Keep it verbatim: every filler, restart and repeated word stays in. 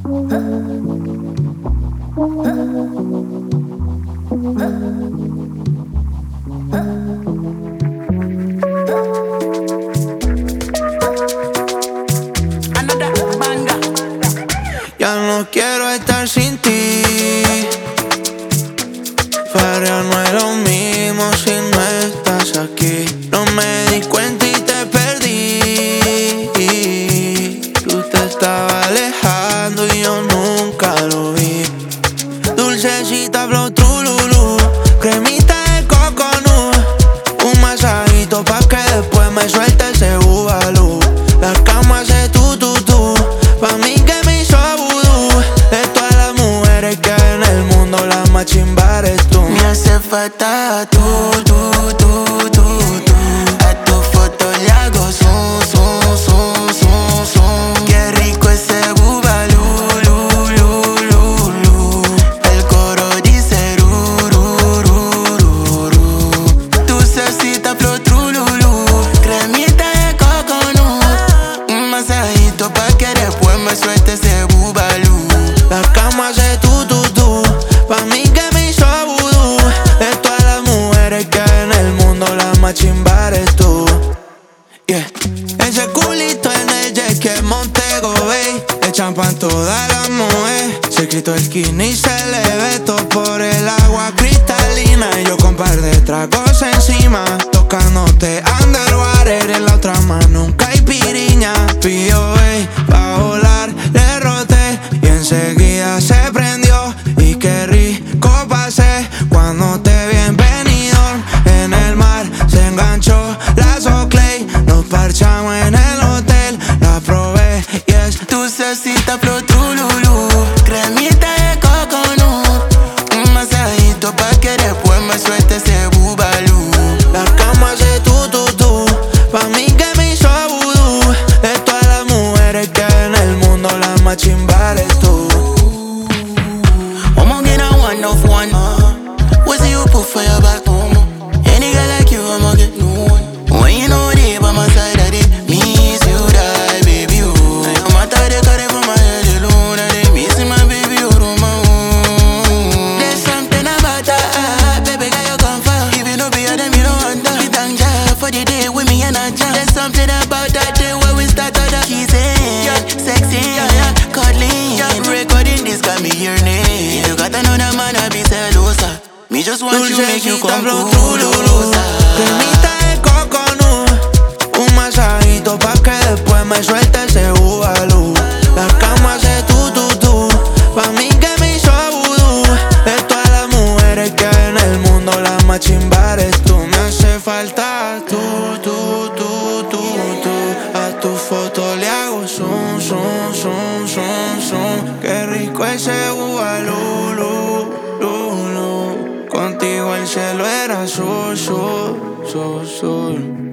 Ya no quiero estar sin ti. Pero no es lo mismo si no estás aquí. No me di cuenta y te perdí. Tú te estabas alejando y yo nunca lo vi. Dulcecita flow trululú, cremita de coconut, un masajito pa' que después me suelte ese bubalú. La cama hace tu tu tu, pa' mí que me hizo vudú. De todas las mujeres que hay en el mundo, la más chimba eres tú. Me hace falta tú, tú, tú, tú, tú. A tu foto le hago zoom, zoom, zoom, zoom, zoom. Qué rico ese bubalú, lu, lu, lu, lu. El coro dice ru, ru, ru, ru, ru. Dulcecita flow trululú, cremita de coconut, un masajito pa' que después me suelte ese bubalú. La cama hace tu tu tu, pa' mí que me hizo vudú. De todas las mujeres que hay en el mundo, la más chimba eres tú. Yeah. Ese culito en el jet que Montego Bay, le champan todas las mujeres. Se quitó el skinny y se le ve todo por el agua cristalina. Y yo con par de tragos encima, tocándote underwater. En la otra mano un caipiriña. P O A pa' volar, le roté y enseguida se prendió. Y qué rico pasé cuando te vi en Benidorm. En el mar se enganchó la Soclay, nos parchamos en el hotel. La probé y es Dulcecita flow trululú, cremita de coconut, un masajito pa' que después me suelte ese bubalú. la cama hace tu tu tu, pa' mí que me hizo vudú. De todas las mujeres que hay en el mundo, la más chimba eres tú. I'ma get a one of one. What's you put for your back? Any girl like you, I'ma get no one. When you know they by my side, I did miss you, die, baby, oh. I'm out of the car from my head alone, I did miss my baby, oh, my own. There's something about that, baby, girl, you come far. If you know better than me, no wonder. We thank God for the day with me and I jam. There's something about that day where we start on the kissing, yeah, sexy, yeah, yeah, cuddling, yeah. Recording this got me your name. You got another man, I be celosa. Me just want you, make you come closer. Cremita de coconut, un masajito pa' que después me suelte ese bubalú. La cama hace tu tu tu, pa' mí que me hizo vudú. De todas las mujeres que hay en el mundo, la más chimba eres tú. Me hace falta tú, tú, tú, tú, tú. A tu foto le hago zoom, zoom, zoom, zoom, zoom. Qué rico ese bubalú, lu, lu, lu. Contigo el cielo era azul, azul, azul, azul.